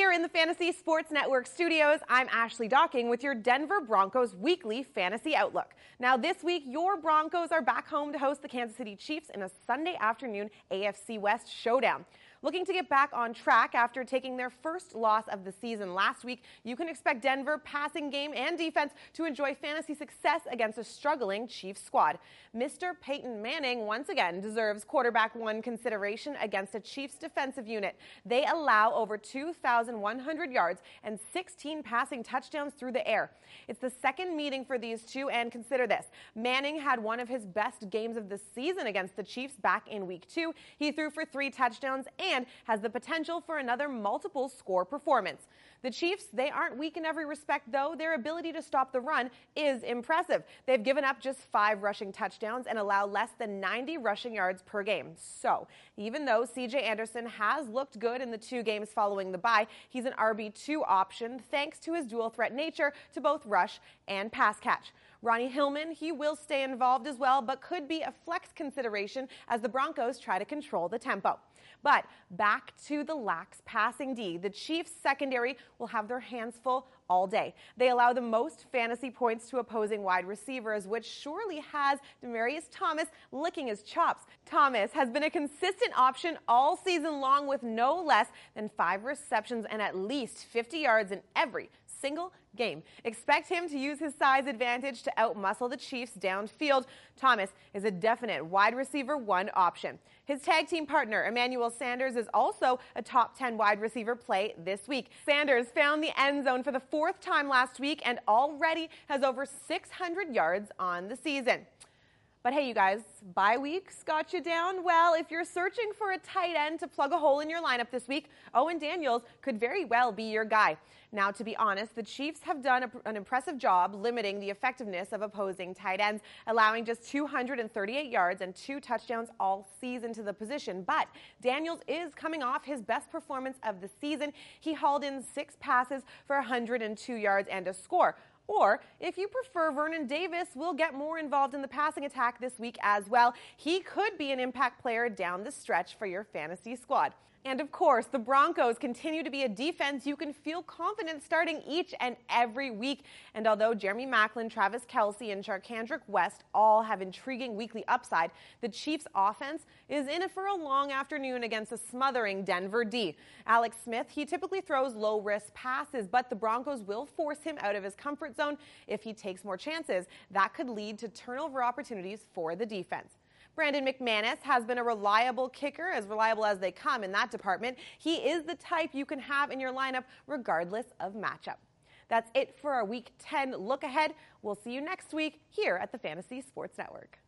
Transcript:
Here in the Fantasy Sports Network studios, I'm Ashley Docking with your Denver Broncos Weekly Fantasy Outlook. Now this week, your Broncos are back home to host the Kansas City Chiefs in a Sunday afternoon AFC West showdown. Looking to get back on track after taking their first loss of the season last week, you can expect Denver passing game and defense to enjoy fantasy success against a struggling Chiefs squad. Mr. Peyton Manning once again deserves quarterback one consideration against a Chiefs defensive unit. They allow over 2,100 yards and 16 passing touchdowns through the air. It's the second meeting for these two, and consider this. Manning had one of his best games of the season against the Chiefs back in Week 2. He threw for 3 touchdowns and has the potential for another multiple score performance. The Chiefs, they aren't weak in every respect, though. Their ability to stop the run is impressive. They've given up just 5 rushing touchdowns and allow less than 90 rushing yards per game. So, even though C.J. Anderson has looked good in the 2 games following the bye, he's an RB2 option thanks to his dual threat nature to both rush and pass catch. Ronnie Hillman, he will stay involved as well, but could be a flex consideration as the Broncos try to control the tempo. But back to the lax passing D. The Chiefs secondary will have their hands full all day. They allow the most fantasy points to opposing wide receivers, which surely has Demaryius Thomas licking his chops. Thomas has been a consistent option all season long with no less than 5 receptions and at least 50 yards in every single game. Expect him to use his size advantage to outmuscle the Chiefs downfield. Thomas is a definite wide receiver 1 option. His tag team partner, Emmanuel Sanders, is also a top 10 wide receiver play this week. Sanders found the end zone for the 4th time last week and already has over 600 yards on the season. But hey, you guys, bye weeks got you down? Well, if you're searching for a tight end to plug a hole in your lineup this week, Owen Daniels could very well be your guy. Now, to be honest, the Chiefs have done an impressive job limiting the effectiveness of opposing tight ends, allowing just 238 yards and 2 touchdowns all season to the position. But Daniels is coming off his best performance of the season. He hauled in 6 passes for 102 yards and a score. Or, if you prefer, Vernon Davis will get more involved in the passing attack this week as well. He could be an impact player down the stretch for your fantasy squad. And of course, the Broncos continue to be a defense you can feel confident starting each and every week. And although Jeremy Maclin, Travis Kelce, and Charcandrick West all have intriguing weekly upside, the Chiefs' offense is in it for a long afternoon against a smothering Denver D. Alex Smith, he typically throws low-risk passes, but the Broncos will force him out of his comfort zone if he takes more chances. That could lead to turnover opportunities for the defense. Brandon McManus has been a reliable kicker, as reliable as they come in that department. He is the type you can have in your lineup regardless of matchup. That's it for our Week 10 look ahead. We'll see you next week here at the Fantasy Sports Network.